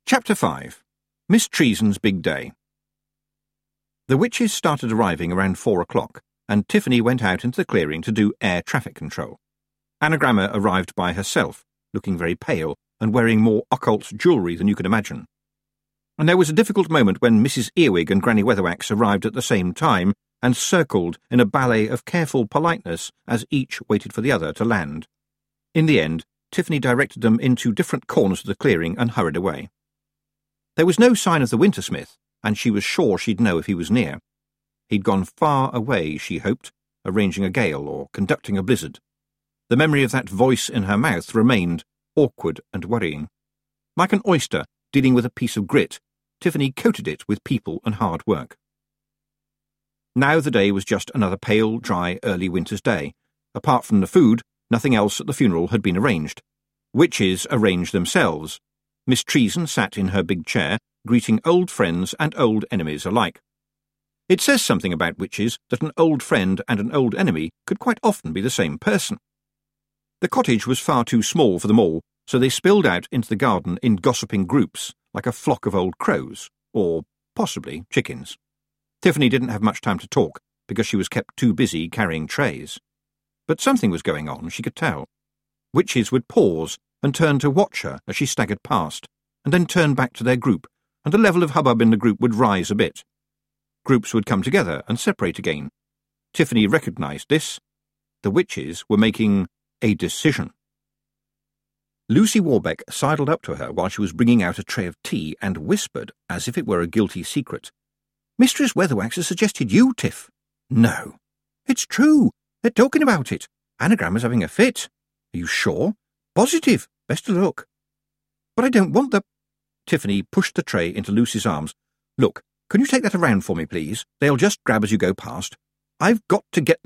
Chapter 5. Miss Treason's Big Day. The witches started arriving around 4 o'clock, and Tiffany went out into the clearing to do air traffic control. Anagramma arrived by herself, looking very pale and wearing more occult jewellery than you could imagine. And there was a difficult moment when Mrs. Earwig and Granny Weatherwax arrived at the same time and circled in a ballet of careful politeness as each waited for the other to land. In the end, Tiffany directed them into different corners of the clearing and hurried away. There was no sign of the Wintersmith, and she was sure she'd know if he was near. He'd gone far away, she hoped, arranging a gale or conducting a blizzard. The memory of that voice in her mouth remained, awkward and worrying. Like an oyster dealing with a piece of grit, Tiffany coated it with people and hard work. Now the day was just another pale, dry, early winter's day. Apart from the food, nothing else at the funeral had been arranged. Witches arranged themselves. Miss Treason sat in her big chair, greeting old friends and old enemies alike. It says something about witches that an old friend and an old enemy could quite often be the same person. The cottage was far too small for them all, so they spilled out into the garden in gossiping groups, like a flock of old crows, or possibly chickens. Tiffany didn't have much time to talk, because she was kept too busy carrying trays. But something was going on, she could tell. Witches would pause and turn to watch her as she staggered past, and then turn back to their group, and the level of hubbub in the group would rise a bit. Groups would come together and separate again. Tiffany recognised this. The witches were making a decision. Lucy Warbeck sidled up to her while she was bringing out a tray of tea and whispered, as if it were a guilty secret, "Mistress Weatherwax has suggested you, Tiff." "No." "It's true. They're talking about it. Anagramma's having a fit." "Are you sure?" "Positive. Best of luck." "But I don't want the—" Tiffany pushed the tray into Lucy's arms. "Look, can you take that around for me, please? They'll just grab as you go past. I've got to get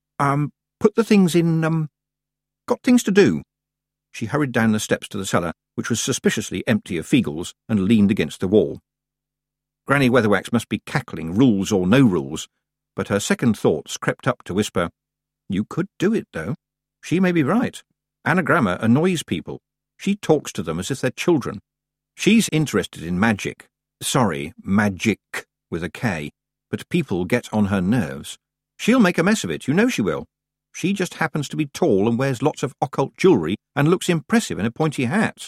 put the things in, got things to do." She hurried down the steps to the cellar, which was suspiciously empty of Feagles, and leaned against the wall. Granny Weatherwax must be cackling, rules or no rules, but her second thoughts crept up to whisper, "You could do it, though. She may be right. Anagramma annoys people. She talks to them as if they're children. She's interested in magic. Sorry, magic with a K, but people get on her nerves. She'll make a mess of it, you know she will. She just happens to be tall and wears lots of occult jewellery and looks impressive in a pointy hat."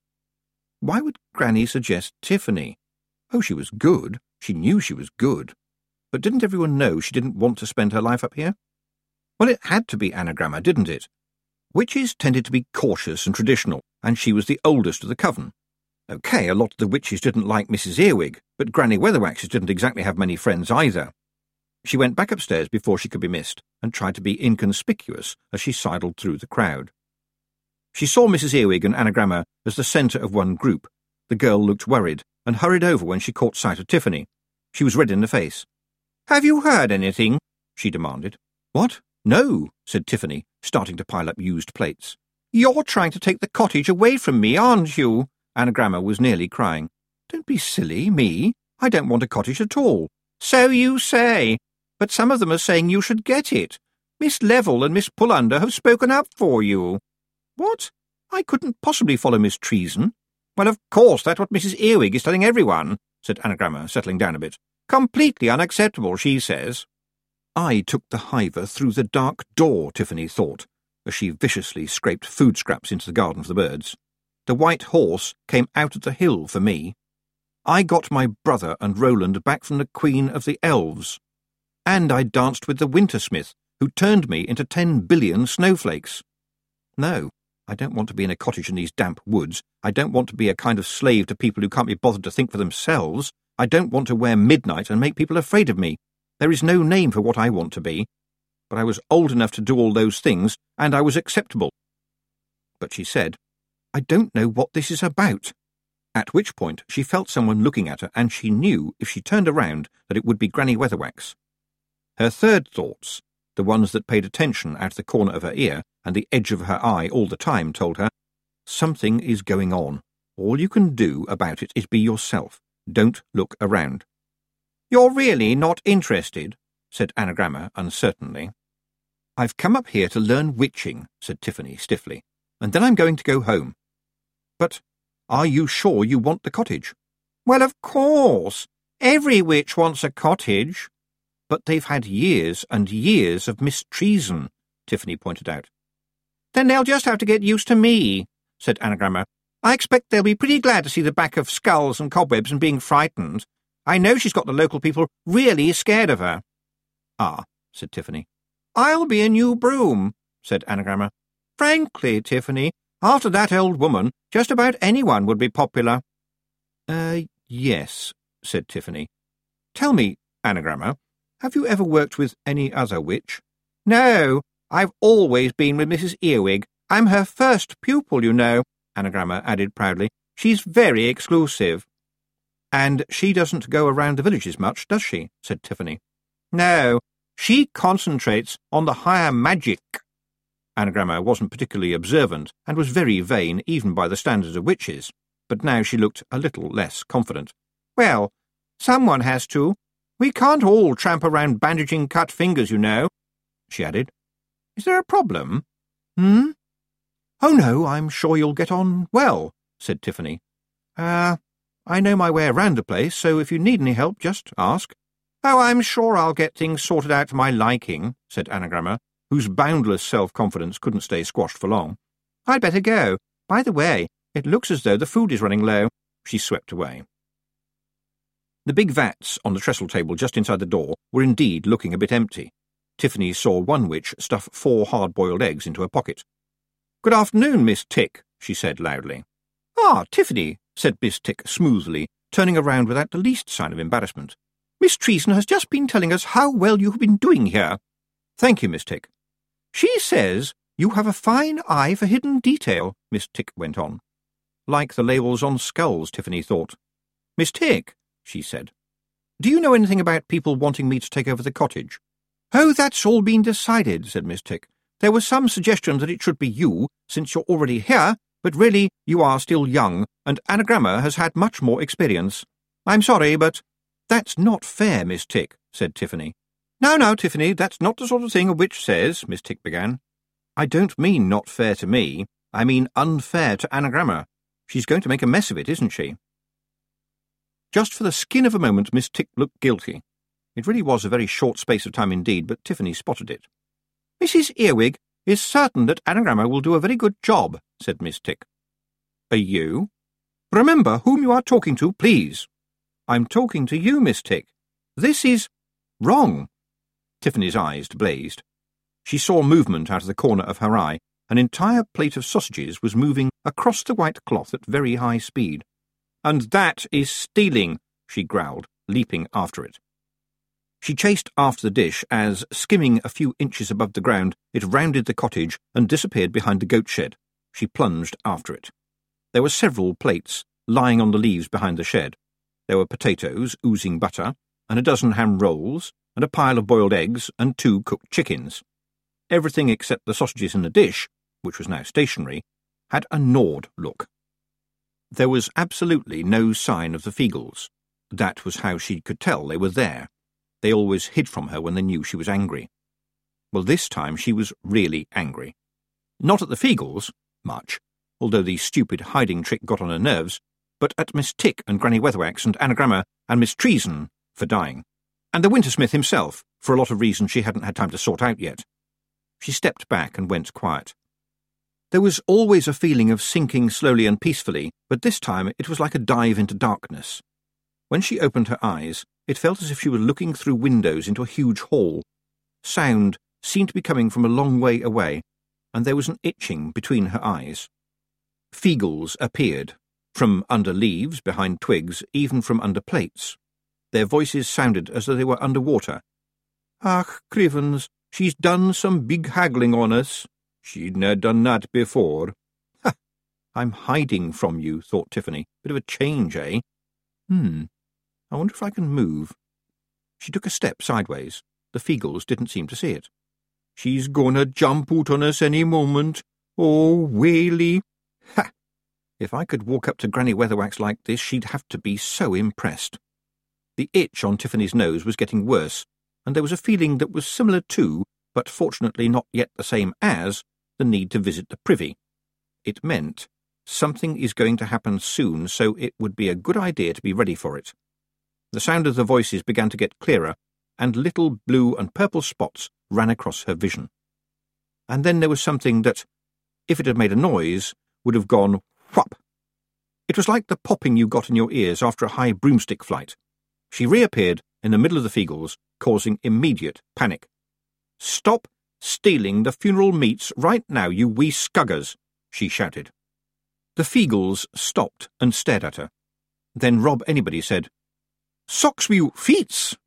Why would Granny suggest Tiffany? Oh, she was good. She knew she was good. But didn't everyone know she didn't want to spend her life up here? Well, it had to be Anagramma, didn't it? Witches tended to be cautious and traditional, and she was the oldest of the coven. OK, a lot of the witches didn't like Mrs. Earwig, but Granny Weatherwax's didn't exactly have many friends either. She went back upstairs before she could be missed, and tried to be inconspicuous as she sidled through the crowd. She saw Mrs. Earwig and Anagramma as the centre of one group. The girl looked worried, and hurried over when she caught sight of Tiffany. She was red in the face. "Have you heard anything?" she demanded. "What? No," said Tiffany, starting to pile up used plates. "You're trying to take the cottage away from me, aren't you?" Anagramma was nearly crying. "Don't be silly, me. I don't want a cottage at all." "So you say, but some of them are saying you should get it. Miss Level and Miss Pullander have spoken up for you." "What? I couldn't possibly follow Miss Treason." "Well, of course, that's what Mrs. Earwig is telling everyone," said Anagramma, settling down a bit. "Completely unacceptable, she says." I took the hiver through the dark door, Tiffany thought, as she viciously scraped food scraps into the garden for the birds. The white horse came out of the hill for me. I got my brother and Roland back from the Queen of the Elves. And I danced with the Wintersmith, who turned me into 10 billion snowflakes. No, I don't want to be in a cottage in these damp woods. I don't want to be a kind of slave to people who can't be bothered to think for themselves. I don't want to wear midnight and make people afraid of me. There is no name for what I want to be. But I was old enough to do all those things, and I was acceptable. But she said, "I don't know what this is about." At which point she felt someone looking at her, and she knew, if she turned around, that it would be Granny Weatherwax. Her third thoughts, the ones that paid attention out of the corner of her ear and the edge of her eye all the time, told her, "Something is going on. All you can do about it is be yourself. Don't look around." "You're really not interested?" said Anagramma uncertainly. "I've come up here to learn witching," said Tiffany stiffly, "and then I'm going to go home." "But Are you sure you want the cottage? Well, of course. Every witch wants a cottage. But they've had years and years of Miss Treason, Tiffany pointed out. Then they'll just have to get used to me, said Anagramma. I expect they'll be pretty glad to see the back of skulls and cobwebs and being frightened. I know she's got the local people really scared of her. Ah, said Tiffany. I'll be a new broom, said Anagramma. Frankly, Tiffany, after that old woman, just about anyone would be popular. Yes, said Tiffany. Tell me, Anagramma, have you ever worked with any other witch? No, I've always been with Mrs. Earwig. I'm her first pupil, you know, Anagramma added proudly. She's very exclusive. And she doesn't go around the villages much, does she? Said Tiffany. No, she concentrates on the higher magic. Anagramma wasn't particularly observant and was very vain even by the standards of witches, but now she looked a little less confident. Well, someone has to. We can't all tramp around bandaging cut fingers, you know, she added. Is there a problem? Oh, no, I'm sure you'll get on well, said Tiffany. I know my way around the place, so if you need any help, just ask. Oh, I'm sure I'll get things sorted out to my liking, said Anagramma, whose boundless self-confidence couldn't stay squashed for long. I'd better go. By the way, it looks as though the food is running low. She swept away. The big vats on the trestle table just inside the door were indeed looking a bit empty. Tiffany saw one witch stuff 4 hard-boiled eggs into her pocket. Good afternoon, Miss Tick, she said loudly. Ah, Tiffany, said Miss Tick smoothly, turning around without the least sign of embarrassment. Miss Treason has just been telling us how well you have been doing here. Thank you, Miss Tick. She says you have a fine eye for hidden detail, Miss Tick went on. Like the labels on skulls, Tiffany thought. Miss Tick, she said, do you know anything about people wanting me to take over the cottage? Oh, that's all been decided, said Miss Tick. There was some suggestion that it should be you, since you're already here, but really you are still young, and Anagramma has had much more experience. I'm sorry, but— That's not fair, Miss Tick, said Tiffany. No, Tiffany, that's not the sort of thing a witch says, Miss Tick began. I don't mean not fair to me. I mean unfair to Anagramma. She's going to make a mess of it, isn't she? Just for the skin of a moment, Miss Tick looked guilty. It really was a very short space of time indeed, but Tiffany spotted it. Mrs. Earwig is certain that Anagramma will do a very good job, said Miss Tick. Are you? Remember whom you are talking to, please. I'm talking to you, Miss Tick. This is wrong. Tiffany's eyes blazed. She saw movement out of the corner of her eye. An entire plate of sausages was moving across the white cloth at very high speed. And that is stealing, she growled, leaping after it. She chased after the dish as, skimming a few inches above the ground, it rounded the cottage and disappeared behind the goat shed. She plunged after it. There were several plates lying on the leaves behind the shed. There were potatoes, oozing butter, and a dozen ham rolls, and a pile of boiled eggs, and 2 cooked chickens. Everything except the sausages in the dish, which was now stationary, had a gnawed look. There was absolutely no sign of the Feagles. That was how she could tell they were there. They always hid from her when they knew she was angry. Well, this time she was really angry. Not at the Feagles, much, although the stupid hiding trick got on her nerves, but at Miss Tick and Granny Weatherwax and Anagramma and Miss Treason for dying, and the Wintersmith himself for a lot of reasons she hadn't had time to sort out yet. She stepped back and went quiet. There was always a feeling of sinking slowly and peacefully, but this time it was like a dive into darkness. When she opened her eyes, it felt as if she were looking through windows into a huge hall. Sound seemed to be coming from a long way away, and there was an itching between her eyes. Feagles appeared, from under leaves, behind twigs, even from under plates. Their voices sounded as though they were under water. Ach, Crivens, she's done some big haggling on us. She'd ne'er done that before. Ha! I'm hiding from you, thought Tiffany. Bit of a change, eh? I wonder if I can move. She took a step sideways. The Feagles didn't seem to see it. She's gonna jump out on us any moment. Oh, Whaley! Ha! If I could walk up to Granny Weatherwax like this, she'd have to be so impressed. The itch on Tiffany's nose was getting worse, and there was a feeling that was similar to, but fortunately not yet the same as, the need to visit the privy. It meant something is going to happen soon, so it would be a good idea to be ready for it. The sound of the voices began to get clearer, and little blue and purple spots ran across her vision. And then there was something that, if it had made a noise, would have gone whop. It was like the popping you got in your ears after a high broomstick flight. She reappeared in the middle of the Feagles, causing immediate panic. "Stop stealing the funeral meats right now, you wee scuggers," she shouted. The Feagles stopped and stared at her. Then Rob Anybody said, "Socks wi' feets!"